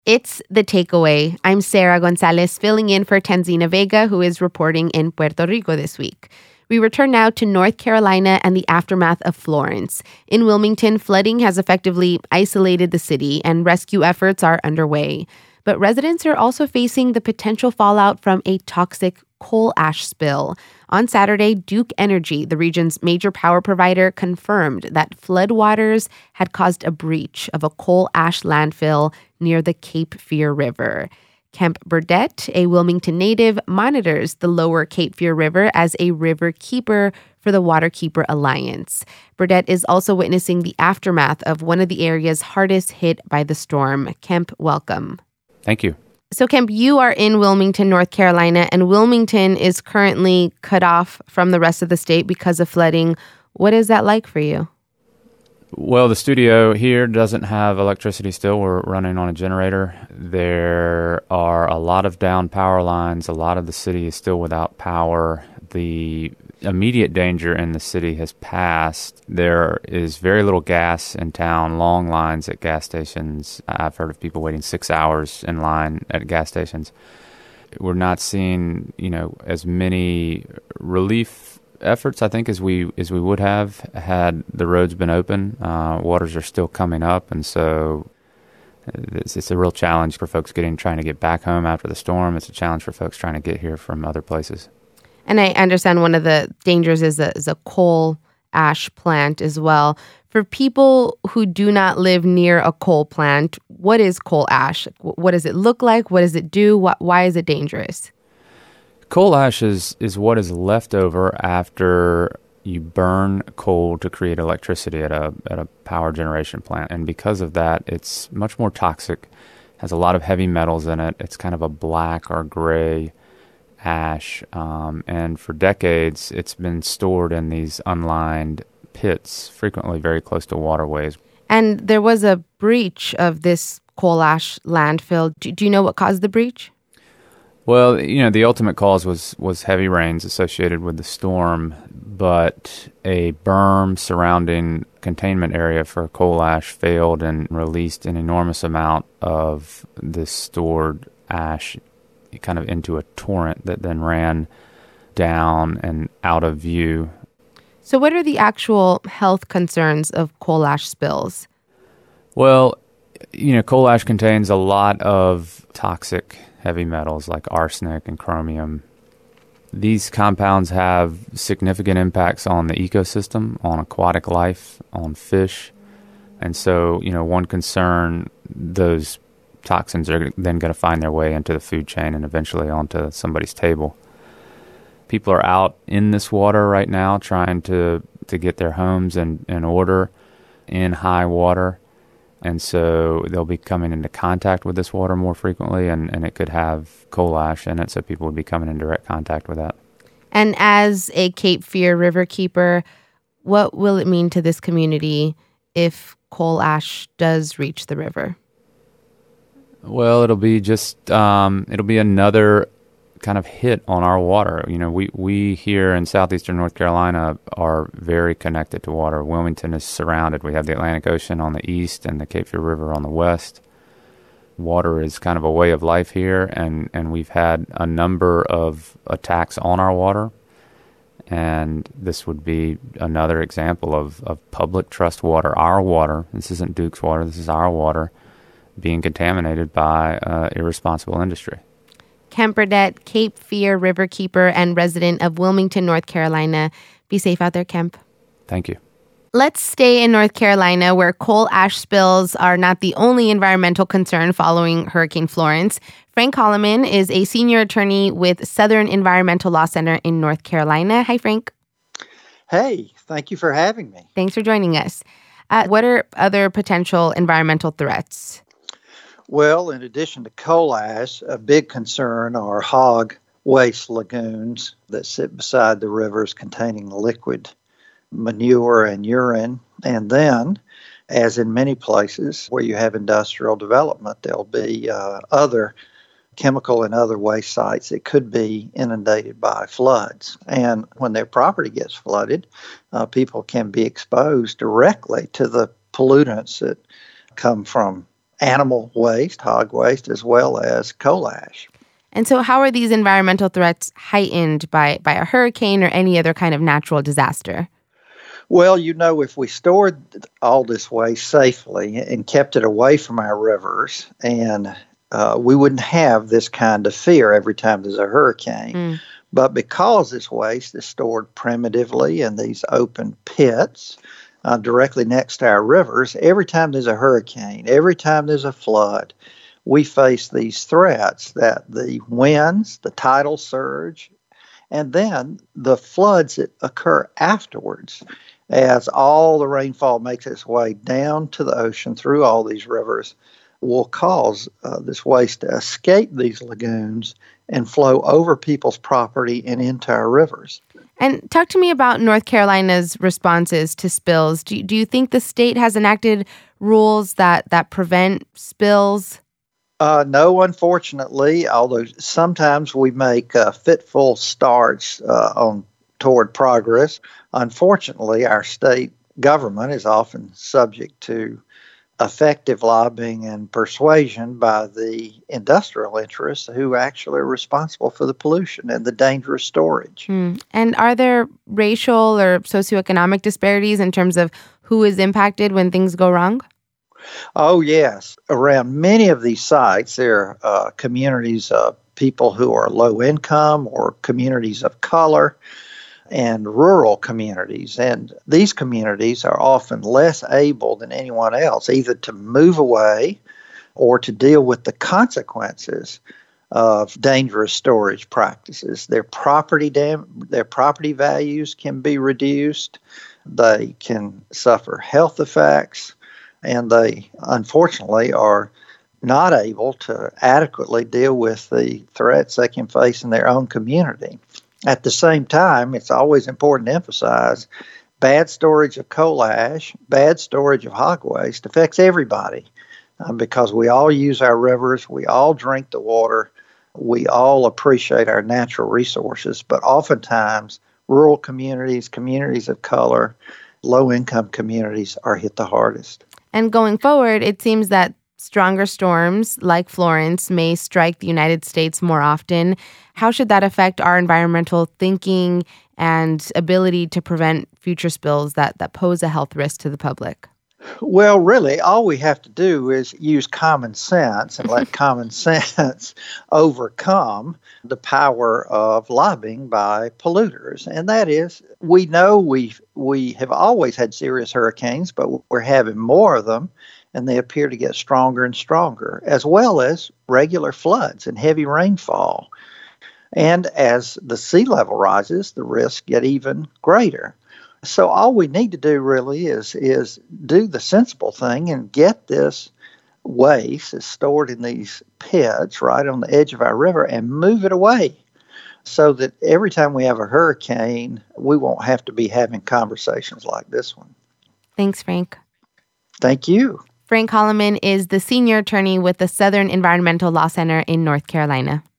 It's The Takeaway. I'm Sarah Gonzalez, filling in for Tanzina Vega, who is reporting in Puerto Rico this week. We return now to North Carolina and the aftermath of Florence. In Wilmington, flooding has effectively isolated the city, and rescue efforts are underway. But residents are also facing the potential fallout from a toxic coal ash spill. On Saturday, Duke Energy, the region's major power provider, confirmed that floodwaters had caused a breach of a coal ash landfill near the Cape Fear River. Kemp Burdett, a Wilmington native, monitors the lower Cape Fear River as a river keeper for the Waterkeeper Alliance. Burdett is also witnessing the aftermath of one of the areas hardest hit by the storm. Kemp, welcome. Thank you. So, Kemp, you are in Wilmington, North Carolina, and Wilmington is currently cut off from the rest of the state because of flooding. What is that like for you? Well, the studio here doesn't have electricity still. We're running on a generator. There are a lot of down power lines. A lot of the city is still without power. The immediate danger in the city has passed. There is very little gas in town, long lines at gas stations. I've heard of people waiting 6 hours in line at gas stations. We're not seeing, as many relief efforts, I think, as we would have had the roads been open. Waters are still coming up, and so it's a real challenge for folks trying to get back home after the storm. It's a challenge for folks trying to get here from other places. And I understand one of the dangers is a coal ash plant as well. For people who do not live near a coal plant, what is coal ash? What does it look like? What does it do? Why is it dangerous? Coal ash is what is left over after you burn coal to create electricity at a power generation plant. And because of that, it's much more toxic, has a lot of heavy metals in it. It's kind of a black or gray ash. And for decades, it's been stored in these unlined pits, frequently very close to waterways. And there was a breach of this coal ash landfill. Do you know what caused the breach? Well, the ultimate cause was heavy rains associated with the storm, but a berm surrounding containment area for coal ash failed and released an enormous amount of this stored ash kind of into a torrent that then ran down and out of view. So what are the actual health concerns of coal ash spills? Well, coal ash contains a lot of toxic heavy metals like arsenic and chromium. These compounds have significant impacts on the ecosystem, on aquatic life, on fish. And so, one concern, those toxins are then going to find their way into the food chain and eventually onto somebody's table. People are out in this water right now trying to get their homes in order in high water. And so they'll be coming into contact with this water more frequently, and it could have coal ash in it, so people would be coming in direct contact with that. And as a Cape Fear River keeper, what will it mean to this community if coal ash does reach the river? Well, it'll be another kind of hit on our water. We here in southeastern North Carolina are very connected to water. Wilmington is surrounded. We have the Atlantic Ocean on the east and the Cape Fear River on the west. Water is kind of a way of life here, and we've had a number of attacks on our water. And this would be another example of public trust water, our water. This isn't Duke's water. This is our water being contaminated by irresponsible industry. Kemp Burdett, Cape Fear River keeper and resident of Wilmington, North Carolina. Be safe out there, Kemp. Thank you. Let's stay in North Carolina, where coal ash spills are not the only environmental concern following Hurricane Florence. Frank Holloman is a senior attorney with Southern Environmental Law Center in North Carolina. Hi, Frank. Hey, thank you for having me. Thanks for joining us. What are other potential environmental threats? Well, in addition to coal ash, a big concern are hog waste lagoons that sit beside the rivers containing liquid manure and urine. And then, as in many places where you have industrial development, there'll be other chemical and other waste sites that could be inundated by floods. And when their property gets flooded, people can be exposed directly to the pollutants that come from animal waste, hog waste, as well as coal ash. And so how are these environmental threats heightened by a hurricane or any other kind of natural disaster? Well, if we stored all this waste safely and kept it away from our rivers, and we wouldn't have this kind of fear every time there's a hurricane. But because this waste is stored primitively in these open pits directly next to our rivers, every time there's a hurricane, every time there's a flood, we face these threats that the winds, the tidal surge, and then the floods that occur afterwards as all the rainfall makes its way down to the ocean through all these rivers will cause this waste to escape these lagoons and flow over people's property and into our rivers. And talk to me about North Carolina's responses to spills. Do you think the state has enacted rules that prevent spills? No, unfortunately, although sometimes we make fitful starts toward progress. Unfortunately, our state government is often subject to effective lobbying and persuasion by the industrial interests who actually are responsible for the pollution and the dangerous storage. And are there racial or socioeconomic disparities in terms of who is impacted when things go wrong? Oh, yes. Around many of these sites, there are communities of people who are low income or communities of color and rural communities. And these communities are often less able than anyone else either to move away or to deal with the consequences of dangerous storage practices. Their property values can be reduced. They can suffer health effects, and they unfortunately are not able to adequately deal with the threats they can face in their own community. At the same time, it's always important to emphasize bad storage of coal ash, bad storage of hog waste affects everybody because we all use our rivers, we all drink the water, we all appreciate our natural resources, but oftentimes rural communities, communities of color, low-income communities are hit the hardest. And going forward, it seems that stronger storms like Florence may strike the United States more often. How should that affect our environmental thinking and ability to prevent future spills that pose a health risk to the public? Well, really, all we have to do is use common sense and let common sense overcome the power of lobbying by polluters. And that is, we know we have always had serious hurricanes, but we're having more of them, and they appear to get stronger and stronger, as well as regular floods and heavy rainfall. And as the sea level rises, the risks get even greater. So all we need to do really is do the sensible thing and get this waste that's stored in these pits right on the edge of our river and move it away so that every time we have a hurricane, we won't have to be having conversations like this one. Thanks, Frank. Thank you. Frank Holloman is the senior attorney with the Southern Environmental Law Center in North Carolina.